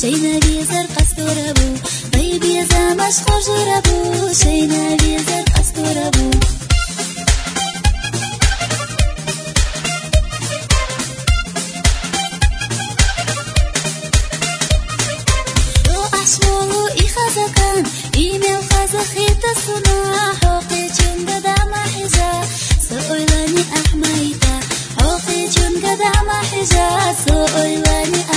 شيناوي زرق استوربو طيب يا زمش خجربو شيناوي زرق استوربو أشمالو إخذكان إيميل خزخيت الصناع حوقي جنگ دام حجا سؤلاني أحميتا حوقي جنگ دام حجا سؤلاني